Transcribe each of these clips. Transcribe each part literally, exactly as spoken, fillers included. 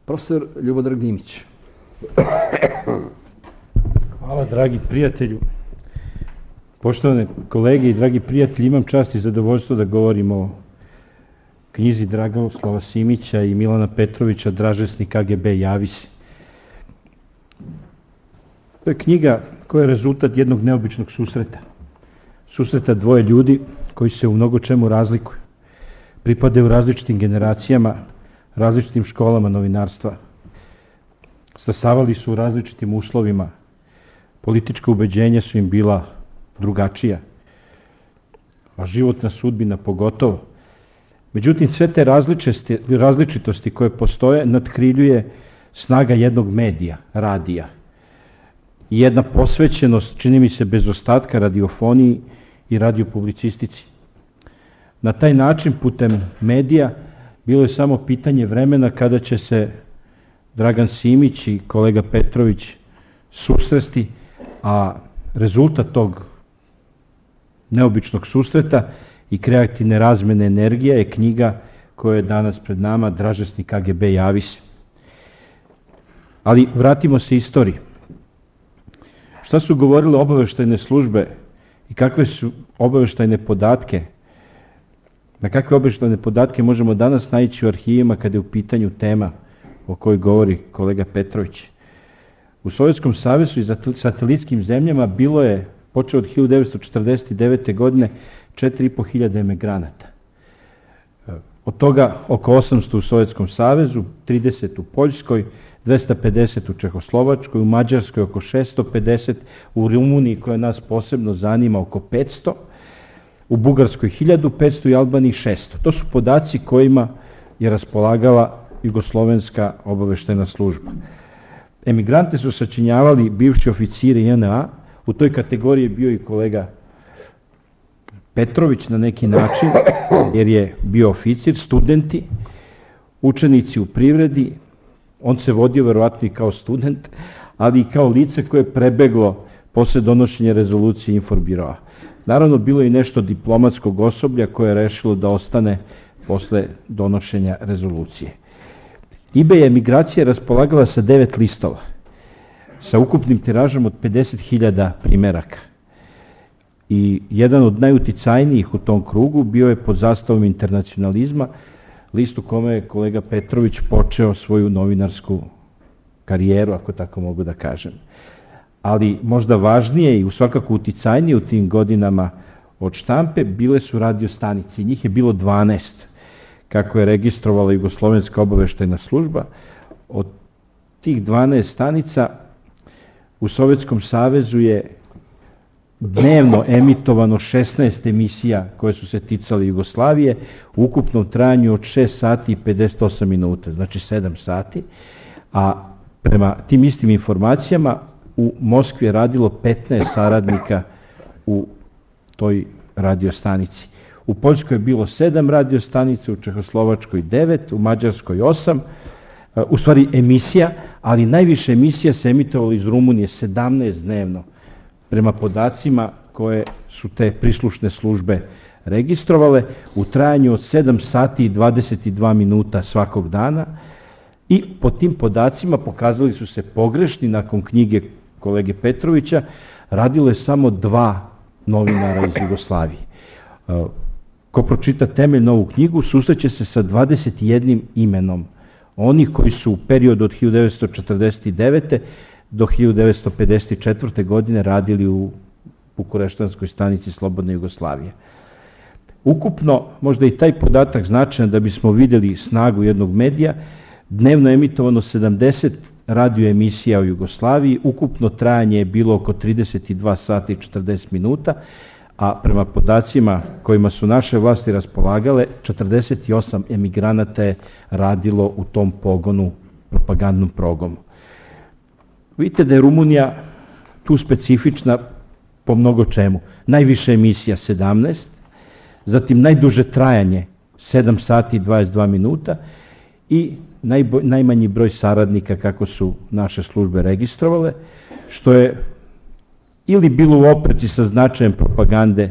Profesor Ljubodrag Dimić. Hvala, dragi prijatelju. Poštovane kolege i dragi prijatelji, imam čast i zadovoljstvo da govorim o knjizi Dragoslava Simića i Milana Petrovića Dražesni K G B javi se. To je knjiga koja je rezultat jednog neobičnog susreta. Susreta dvoje ljudi koji se u mnogo čemu razlikuju. Pripadaju različitim generacijama, različitim školama novinarstva. Stasavali su u različitim uslovima. Politička ubeđenja su im bila drugačija, a životna sudbina pogotovo. Međutim, sve te različitosti koje postoje natkriljuje snaga jednog medija, radija. I jedna posvećenost, čini mi se, bez ostatka radiofoniji i radiopublicistici. Na taj način, putem medija, bilo je samo pitanje vremena kada će se Dragan Simić i kolega Petrović susresti, a rezultat tog neobičnog susreta i kreativne razmene energije je knjiga koja je danas pred nama, Dražesni K G B javi se. Ali vratimo se istoriji. Šta su govorile obaveštajne službe i kakve su obaveštajne podatke, na kakve obaveštajne podatke možemo danas naići u arhivima kada je u pitanju tema o kojoj govori kolega Petrović. U Sovjetskom savezu i satelitskim zemljama bilo je, počeo od hiljadu devetsto četrdeset devete. godine, četiri i po hiljade emigranata. Od toga oko osamsto u Sovjetskom savezu, trideset u Poljskoj, dvesta pedeset u Čehoslovačkoj, u Mađarskoj oko šesto pedeset, u Rumuniji koja nas posebno zanima oko petsto, u Bugarskoj hiljadu petsto i Albaniji šesto. To su podaci kojima je raspolagala Jugoslovenska obaveštajna služba. Emigrante su sačinjavali bivši oficiri J N A, u toj kategoriji je bio i kolega Petrović na neki način, jer je bio oficir, studenti, učenici u privredi, on se vodio verovatno i kao student, ali i kao lice koje je prebeglo posle donošenja rezolucije Inforbiroa. Naravno, bilo je i nešto diplomatskog osoblja koje je rešilo da ostane posle donošenja rezolucije. I B je emigracija raspolagala sa devet listova, sa ukupnim tiražom od pedeset hiljada primeraka. I jedan od najuticajnijih u tom krugu bio je pod zastavom internacionalizma, list u kome je kolega Petrović počeo svoju novinarsku karijeru, ako tako mogu da kažem. Ali možda važnije i svakako uticajnije u tim godinama od štampe bile su radiostanice. Njih je bilo dvanaest, kako je registrovala Jugoslovenska obaveštajna služba. Od tih dvanaest stanica u Sovjetskom savezu je dnevno emitovano šesnaest emisija koje su se ticale Jugoslavije u ukupnom trajanju od šest sati i pedeset osam minuta, znači sedam sati, a prema tim istim informacijama u Moskvi je radilo petnaest saradnika u toj radiostanici. U Poljskoj je bilo sedam radiostanica, u Čehoslovačkoj devet, u Mađarskoj osam, u stvari emisija, ali najviše emisija se emitovalo iz Rumunije, sedamnaest dnevno, prema podacima koje su te prislušne službe registrovale, u trajanju od sedam sati i dvadeset dva minuta svakog dana, i po tim podacima pokazali su se pogrešni. Nakon knjige kolege Petrovića radilo je samo dva novinara iz Jugoslavije. Ko pročita temeljno ovu knjigu, susreće se sa dvadeset jednim imenom onih koji su u periodu od hiljadu devetsto četrdeset devete. do hiljadu devetsto pedeset četvrte. godine radili u Bukureštanskoj stanici Slobodne Jugoslavije. Ukupno, možda i taj podatak značajan da bismo vidjeli snagu jednog medija, dnevno emitovano sedamdeset radio emisija u Jugoslaviji, ukupno trajanje je bilo oko trideset dva sata i četrdeset minuta, a prema podacima kojima su naše vlasti raspolagale, četrdeset osam emigranata je radilo u tom pogonu, propagandnom programu. Vidite da je Rumunija tu specifična po mnogo čemu. Najviše emisija sedamnaest, zatim najduže trajanje sedam sati i dvadeset dva minuta i najboj, najmanji broj saradnika kako su naše službe registrovale, što je ili bilo u opreci sa značajem propagande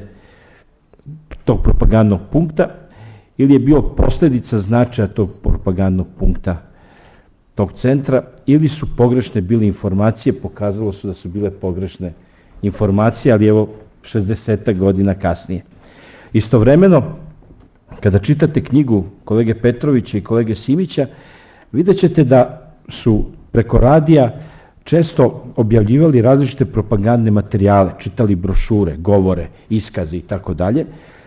tog propagandnog punkta, ili je bio posljedica značaja tog propagandnog punkta tog centra, ili su pogrešne bile informacije, pokazalo su da su bile pogrešne informacije, ali evo šezdeset godina kasnije. Istovremeno, kada čitate knjigu kolege Petrovića i kolege Simića, vidjet ćete da su preko radija često objavljivali različite propagandne materijale, čitali brošure, govore, iskaze i tako dalje.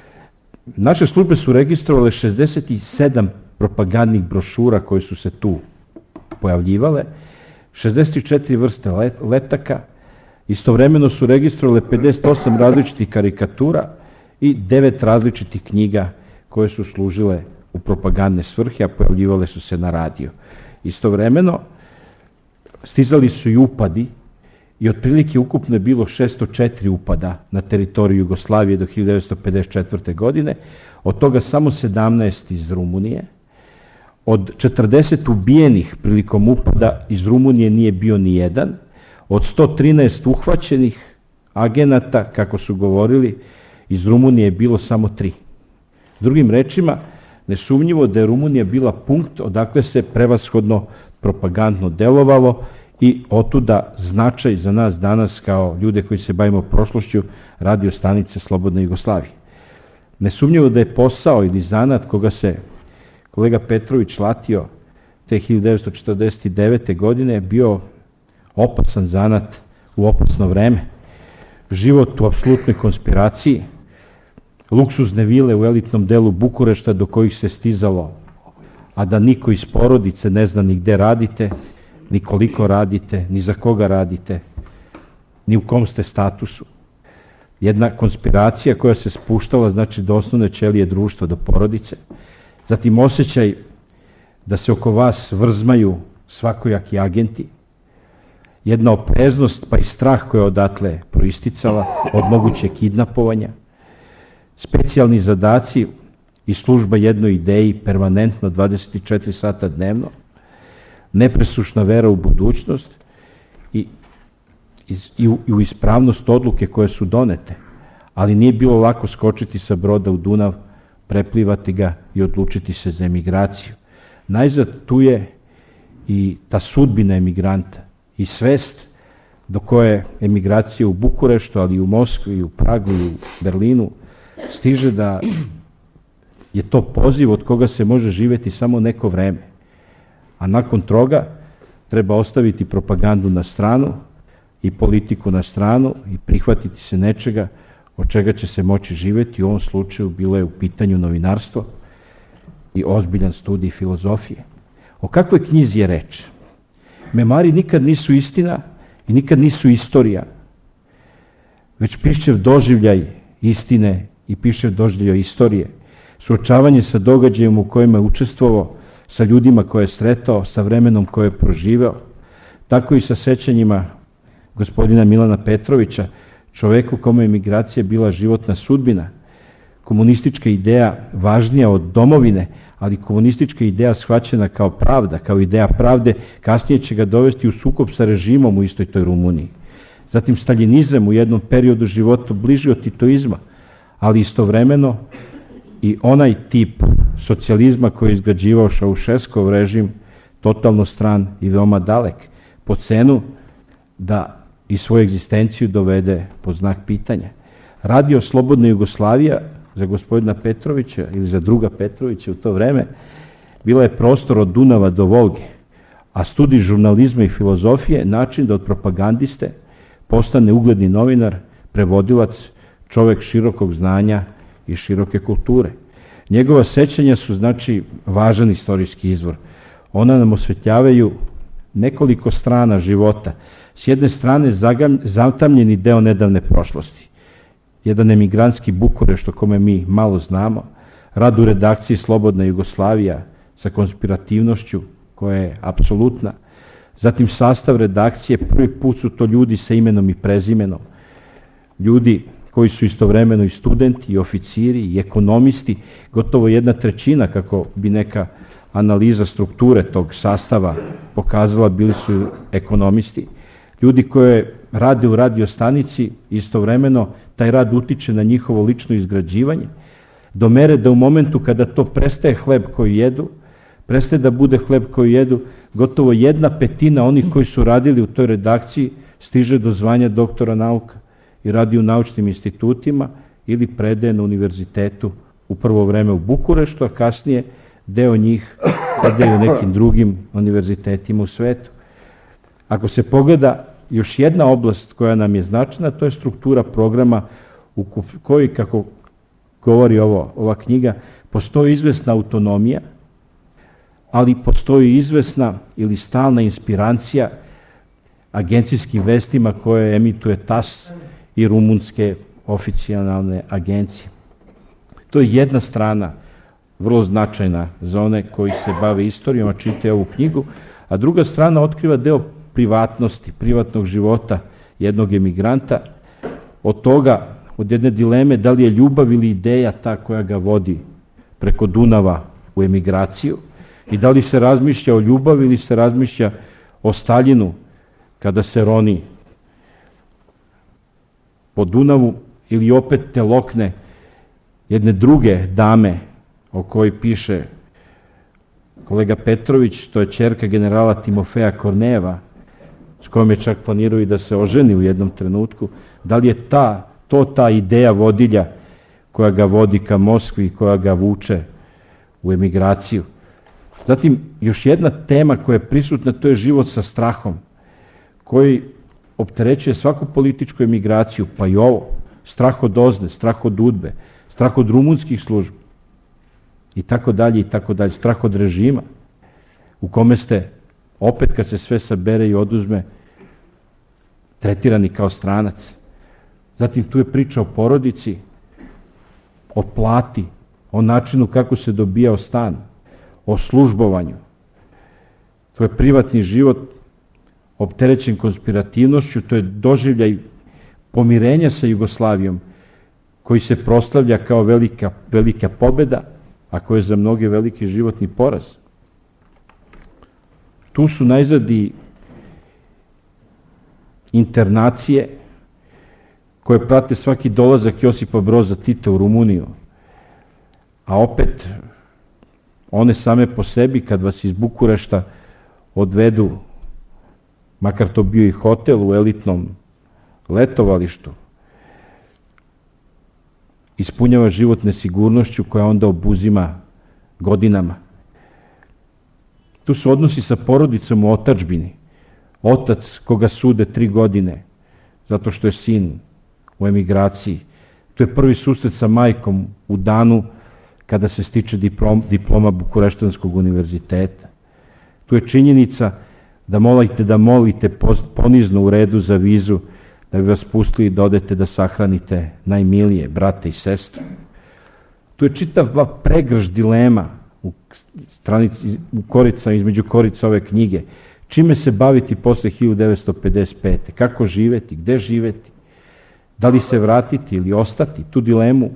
Naše službe su registrovale šezdeset sedam propagandnih brošura koje su se tu pojavljivale, šezdeset četiri vrste letaka, istovremeno su registrovale pedeset osam različitih karikatura i devet različitih knjiga koje su služile u propagandne svrhe, a pojavljivale su se na radiju. Istovremeno stizali su i upadi i otprilike ukupno je bilo šesto četiri upada na teritoriju Jugoslavije do hiljadu devetsto pedeset četvrte. godine, od toga samo sedamnaest iz Rumunije. Od četrdeset ubijenih prilikom upada iz Rumunije nije bio ni jedan, od sto trinaest uhvaćenih agenata, kako su govorili, iz Rumunije je bilo samo tri. Drugim rečima, nesumnjivo da je Rumunija bila punkt odakle se prevashodno propagandno delovalo i otuda značaj za nas danas kao ljude koji se bavimo prošlošću radio stanice Slobodne Jugoslavije. Nesumnjivo da je posao ili zanat koga se kolega Petrović latio te hiljadu devetsto četrdeset devete. godine bio opasan zanat u opasno vreme. Život u apsolutnoj konspiraciji, luksuzne vile u elitnom delu Bukurešta do kojih se stizalo, a da niko iz porodice ne zna ni gde radite, ni koliko radite, ni za koga radite, ni u kom ste statusu. Jedna konspiracija koja se spuštala, znači, do osnovne ćelije društva, do porodice. Zatim osjećaj da se oko vas vrzmaju svakojaki agenti. Jedna opreznost pa i strah koja je odatle proisticala od mogućeg kidnapovanja. Specijalni zadaci i služba jednoj ideji permanentno dvadeset četiri sata dnevno. Nepresušna vera u budućnost i, i, i, u, i u ispravnost odluke koje su donete. Ali nije bilo lako skočiti sa broda u Dunav, preplivati ga i odlučiti se za emigraciju. Najzad tu je i ta sudbina emigranta i svest do koje emigracija u Bukureštu, ali i u Moskvi, i u Pragu, i u Berlinu stiže da je to poziv od koga se može živjeti samo neko vreme. A nakon toga treba ostaviti propagandu na stranu i politiku na stranu i prihvatiti se nečega od čega će se moći živjeti. U ovom slučaju bilo je u pitanju novinarstvo i ozbiljan studij filozofije. O kakvoj knjizi je reč? Memari nikad nisu istina i nikad nisu istorija, već pišev doživljaj istine i pišev doživljaj istorije. Suočavanje sa događajem u kojima je učestvovao, sa ljudima koje je sretao, sa vremenom koje je proživeo, tako i sa sećanjima gospodina Milana Petrovića, čoveku kome je emigracija bila životna sudbina, komunistička ideja važnija od domovine, ali komunistička ideja shvaćena kao pravda, kao ideja pravde, kasnije će ga dovesti u sukob sa režimom u istoj toj Rumuniji. Zatim staljinizam u jednom periodu života bliži od titoizma, ali istovremeno i onaj tip socijalizma koji je izgrađivao Šaušeskov režim, totalno stran i veoma dalek, po cenu da i svoju egzistenciju dovede pod znak pitanja. Radio Slobodna Jugoslavija za gospodina Petrovića ili za druga Petrovića u to vreme bila je prostor od Dunava do Volge, a studij žurnalizma i filozofije način da od propagandiste postane ugledni novinar, prevodilac, čovek širokog znanja i široke kulture. Njegova sećanja su, znači, važan istorijski izvor. Ona nam osvetljavaju nekoliko strana života. S jedne strane zatamljeni deo nedavne prošlosti. Jedan emigrantski Bukurešt o kome mi malo znamo, rad u redakciji Slobodna Jugoslavija sa konspirativnošću koja je apsolutna, zatim sastav redakcije, prvi put su to ljudi sa imenom i prezimenom, ljudi koji su istovremeno i studenti, i oficiri, i ekonomisti, gotovo jedna trećina, kako bi neka analiza strukture tog sastava pokazala, bili su ekonomisti, ljudi koje rade u radiostanici, istovremeno taj rad utiče na njihovo lično izgrađivanje, do mere da u momentu kada to prestaje hleb koji jedu, prestaje da bude hleb koji jedu, gotovo jedna petina onih koji su radili u toj redakciji stiže do zvanja doktora nauka i radi u naučnim institutima ili predaje na univerzitetu u prvo vreme u Bukureštu, a kasnije deo njih predaje u nekim drugim univerzitetima u svetu. Ako se pogleda još jedna oblast koja nam je značajna, to je struktura programa u kojoj, kako govori ovo, ova knjiga, postoji izvesna autonomija, ali postoji izvesna ili stalna inspiracija agencijskim vestima koje emituje T A S i rumunske oficijalne agencije. To je jedna strana vrlo značajna za one koji se bave istorijom, a čitaju ovu knjigu, a druga strana otkriva deo privatnosti, privatnog života jednog emigranta, od toga, od jedne dileme da li je ljubav ili ideja ta koja ga vodi preko Dunava u emigraciju i da li se razmišlja o ljubavi ili se razmišlja o Staljinu kada se roni po Dunavu ili opet te lokne jedne druge dame o kojoj piše kolega Petrović, to je ćerka generala Timofeja Kornejeva, s kojom je čak planirao i da se oženi u jednom trenutku. Da li je ta, to ta ideja vodilja koja ga vodi ka Moskvi i koja ga vuče u emigraciju? Zatim, još jedna tema koja je prisutna, to je život sa strahom, koji opterećuje svaku političku emigraciju, pa i ovo, strah od ozne, strah od udbe, strah od rumunskih službi, i tako dalje, i tako dalje, strah od režima, u kome ste, opet kad se sve sabere i oduzme, tretirani kao stranac. Zatim tu je priča o porodici, o plati, o načinu kako se dobijao stan, o službovanju. To je privatni život opterećen konspirativnošću, to je doživljaj pomirenja sa Jugoslavijom, koji se proslavlja kao velika, velika pobeda, a koji je za mnoge veliki životni poraz. Tu su najzad i internacije koje prate svaki dolazak Josipa Broza Tita u Rumuniju, a opet one same po sebi kad vas iz Bukurešta odvedu, makar to bio i hotel u elitnom letovalištu, ispunjava život nesigurnošću koja onda obuzima godinama. Tu su odnosi sa porodicom u otadžbini. Otac koga sude tri godine zato što je sin u emigraciji. Tu je prvi susret sa majkom u danu kada se stiče diplom, diploma Bukureštanskog univerziteta. Tu je činjenica da molite da molite ponizno u redu za vizu da bi vas pustili da odete da sahranite najmilije, brate i sestre. Tu je čitava pregrž dilema u, stranici, u korica, između korica ove knjige. Čime se baviti posle hiljadu devetsto pedeset pete? Kako živeti? Gde živeti? Da li se vratiti ili ostati? Tu dilemu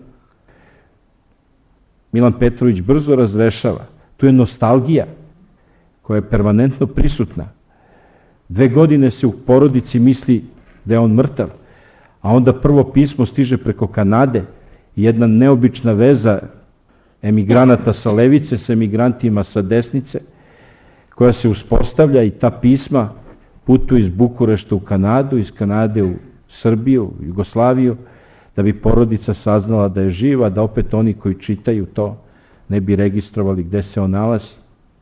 Milan Petrović brzo razrešava. Tu je nostalgija koja je permanentno prisutna. Dve godine se u porodici misli da je on mrtav, a onda prvo pismo stiže preko Kanade i jedna neobična veza emigranata sa levice sa emigrantima sa desnice, koja se uspostavlja i ta pisma putuju iz Bukurešta u Kanadu, iz Kanade u Srbiju, Jugoslaviju, da bi porodica saznala da je živa, da opet oni koji čitaju to ne bi registrovali gde se on nalazi.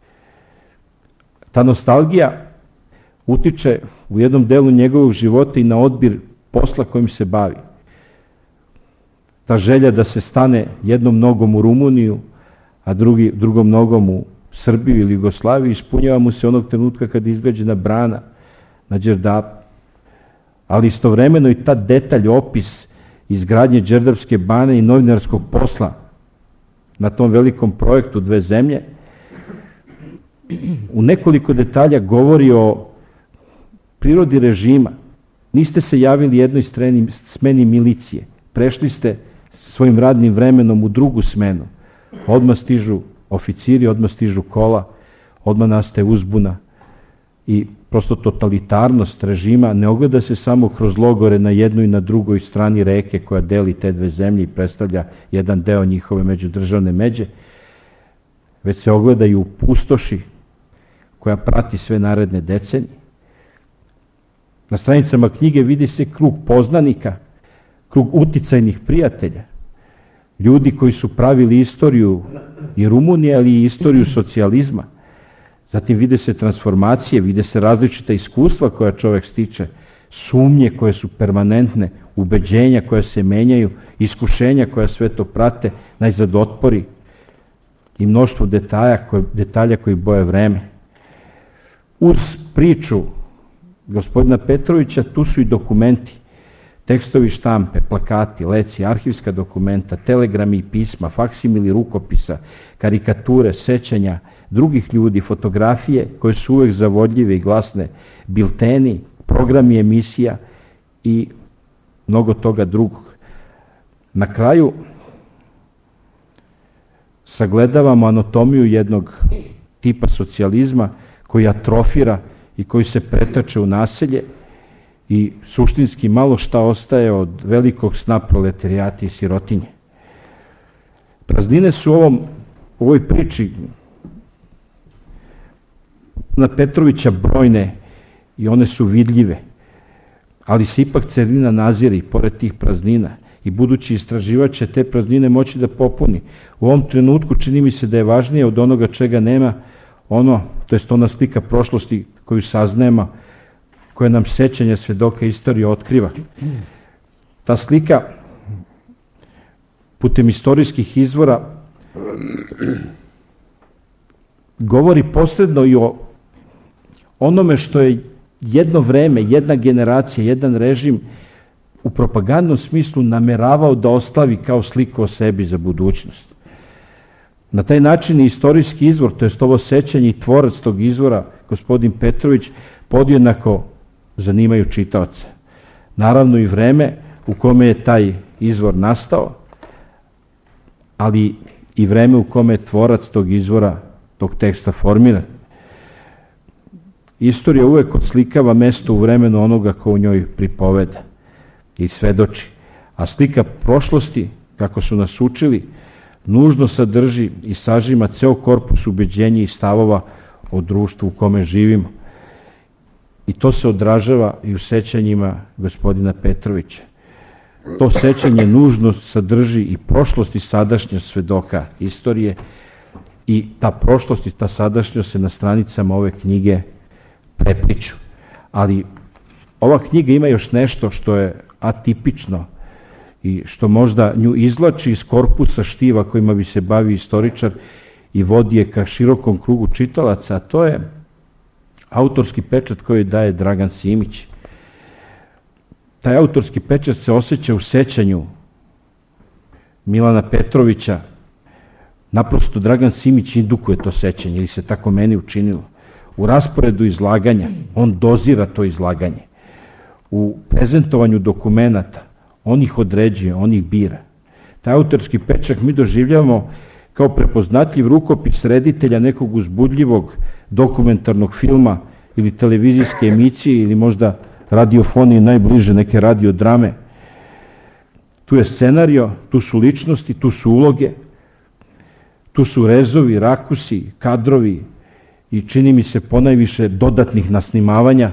Ta nostalgija utiče u jednom delu njegovog života i na odbir posla kojim se bavi. Ta želja da se stane jednom nogom u Rumuniju, a drugi, drugom nogom u Srbiju ili Jugoslaviju, ispunjava mu se onog trenutka kada je izgrađena brana na Đerdapu. Ali istovremeno i ta detalj, opis izgradnje Đerdapske bane i novinarskog posla na tom velikom projektu Dve zemlje, u nekoliko detalja govori o prirodi režima. Niste se javili jednoj streni, smeni milicije, prešli ste svojim radnim vremenom u drugu smenu. Odmah stižu oficiri, odmah stižu kola, odmah nastaje uzbuna i prosto totalitarnost režima ne ogleda se samo kroz logore na jednoj i na drugoj strani reke koja deli te dve zemlje i predstavlja jedan deo njihove međudržavne međe, već se ogleda i u pustoši koja prati sve naredne decenije. Na stranicama knjige vidi se krug poznanika, krug uticajnih prijatelja, ljudi koji su pravili istoriju i Rumunije, ali i istoriju socijalizma. Zatim vide se transformacije, vide se različita iskustva koja čovjek stiče, sumnje koje su permanentne, ubeđenja koja se menjaju, iskušenja koja sve to prate, najzad otpori i mnoštvo detalja, koje, detalja koji boje vreme. Uz priču gospodina Petrovića tu su i dokumenti, tekstovi štampe, plakati, leci, arhivska dokumenta, telegrami i pisma, faksimili rukopisa, karikature, sećanja drugih ljudi, fotografije koje su uvek zavodljive i glasne, bilteni, programi emisija i mnogo toga drugog. Na kraju sagledavamo anatomiju jednog tipa socijalizma koji atrofira i koji se pretače u naselje i suštinski malo šta ostaje od velikog sna proletarijata i sirotinje. Praznine su u ovom, u ovoj priči na Petrovića brojne i one su vidljive, ali se ipak celina nazire i pored tih praznina i budući istraživač će te praznine moći da popuni. U ovom trenutku čini mi se da je važnije od onoga čega nema ono, to jest ona slika prošlosti koju saznajemo, koja nam sećanja svedoka istorije otkriva. Ta slika putem istorijskih izvora govori posredno i o onome što je jedno vreme, jedna generacija, jedan režim u propagandnom smislu nameravao da ostavi kao sliku o sebi za budućnost. Na taj način istorijski izvor, to jest ovo sećanje i tvorac tog izvora, gospodin Petrović, podjednako zanimaju čitaoce. Naravno i vreme u kome je taj izvor nastao, ali i vreme u kome je tvorac tog izvora, tog teksta formiran. Istorija uvek odslikava mesto u vremenu onoga ko u njoj pripoveda i svedoči, a slika prošlosti, kako su nas učili, nužno sadrži i sažima ceo korpus ubeđenja i stavova o društvu u kome živimo. I to se odražava i u sećanjima gospodina Petrovića. To sećanje nužno sadrži i prošlost i sadašnjost svedoka istorije i ta prošlost i ta sadašnjost se na stranicama ove knjige prepliču. Ali ova knjiga ima još nešto što je atipično i što možda nju izvlači iz korpusa štiva kojima bi se bavi istoričar i vodi je ka širokom krugu čitalaca, a to je autorski pečat koji daje Dragan Simić. Taj autorski pečat se osjeća u sećanju Milana Petrovića. Naprosto Dragan Simić indukuje to sećanje, ili se tako meni učinilo. U rasporedu izlaganja, on dozira to izlaganje. U prezentovanju dokumenata, on ih određuje, on ih bira. Taj autorski pečat mi doživljavamo kao prepoznatljiv rukopis reditelja nekog uzbudljivog dokumentarnog filma ili televizijske emisije ili možda radiofonije najbliže neke radiodrame. Tu je scenario, tu su ličnosti, tu su uloge, tu su rezovi, rakusi, kadrovi i čini mi se ponajviše dodatnih nasnimavanja,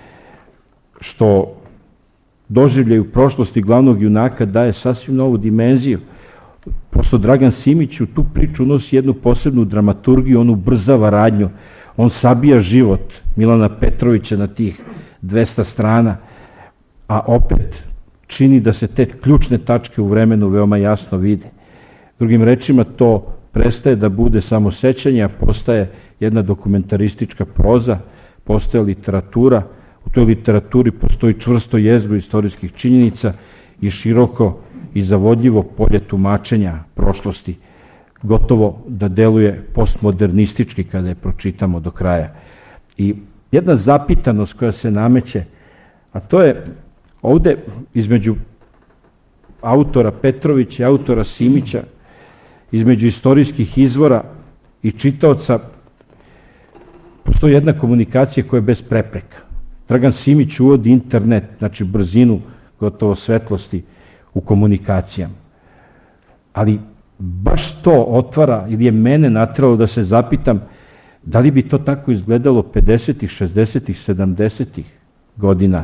što doživljaju prošlosti glavnog junaka daje sasvim novu dimenziju. Prosto Dragan Simić u tu priču unosi jednu posebnu dramaturgiju, on ubrzava radnju, on sabija život Milana Petrovića na tih dvesta strana, a opet čini da se te ključne tačke u vremenu veoma jasno vide. Drugim rečima, to prestaje da bude samo sećanje, a postaje jedna dokumentaristička proza, postaje literatura. U toj literaturi postoji čvrsto jezgro istorijskih činjenica i široko i zavodljivo polje tumačenja prošlosti, gotovo da deluje postmodernistički kada je pročitamo do kraja. I jedna zapitanost koja se nameće, a to je ovde između autora Petrovića i autora Simića, između istorijskih izvora i čitaoca, postoji jedna komunikacija koja je bez prepreka. Dragan Simić uvodi internet, znači brzinu, gotovo svetlosti u komunikacijama. Ali baš to otvara, ili je mene nateralo da se zapitam, Da li bi to tako izgledalo pedesetih, šezdesetih, sedamdesetih godina?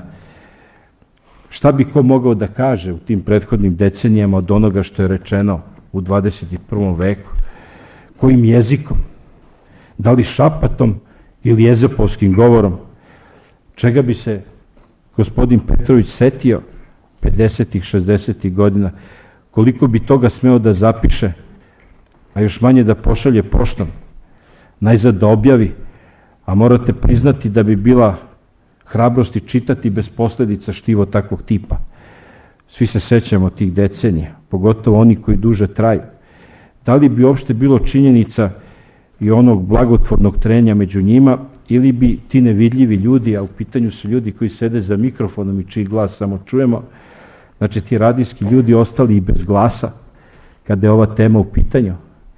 Šta bi ko mogao da kaže u tim prethodnim decenijama od onoga što je rečeno u dvadeset prvom veku? Kojim jezikom? Da li šapatom ili ezopovskim govorom? Čega bi se gospodin Petrović setio pedesetih, šezdesetih godina? Koliko bi toga smeo da zapiše, a još manje da pošalje poštom? Najzad da objavi, a morate priznati da bi bila hrabrosti čitati bez posledica štivo takvog tipa. Svi se sećamo tih decenija, pogotovo oni koji duže traju. Da li bi uopšte bilo činjenica i onog blagotvornog trenja među njima, ili bi ti nevidljivi ljudi, a u pitanju su ljudi koji sede za mikrofonom i čiji glas samo čujemo, znači ti radijski ljudi ostali i bez glasa kada je ova tema u pitanju,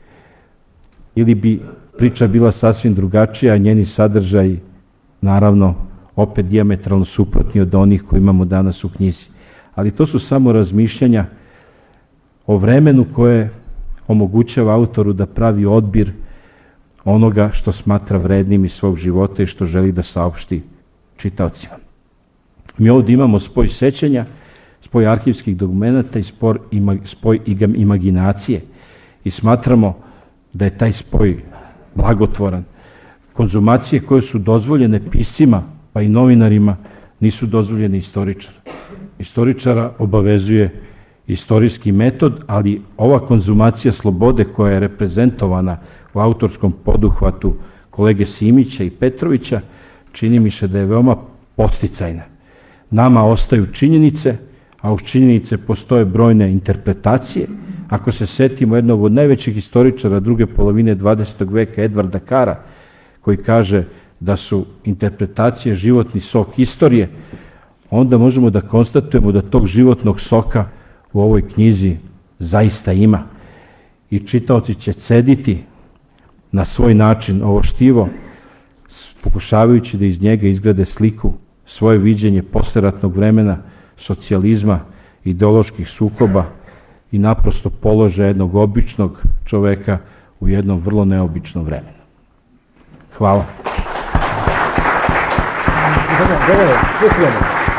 ili bi priča bila sasvim drugačija, a njeni sadržaj, naravno, opet dijametralno suprotni od onih koji imamo danas u knjizi. Ali to su samo razmišljanja o vremenu koje omogućava autoru da pravi odbir onoga što smatra vrednim iz svog života i što želi da saopšti čitaocima. Mi ovdje imamo spoj sećanja, spoj arhivskih dokumenta i spoj imaginacije i smatramo da je taj spoj blagotvoran. Konzumacije koje su dozvoljene piscima pa i novinarima nisu dozvoljene istoričara. Istoričara obavezuje istorijski metod, ali ova konzumacija slobode koja je reprezentovana u autorskom poduhvatu kolege Simića i Petrovića čini mi se da je veoma podsticajna. Nama ostaju činjenice, a uz činjenice postoje brojne interpretacije. Ako se setimo jednog od najvećih istoričara druge polovine dvadesetog veka, Edvarda Kara, koji kaže da su interpretacije životni sok istorije, onda možemo da konstatujemo da tog životnog soka u ovoj knjizi zaista ima. I čitaoci će cediti na svoj način ovo štivo, pokušavajući da iz njega izgrade sliku, svoje viđenje posleratnog vremena, socijalizma, ideoloških sukoba i naprosto položaja jednog običnog čoveka u jednom vrlo neobičnom vremenu. Hvala.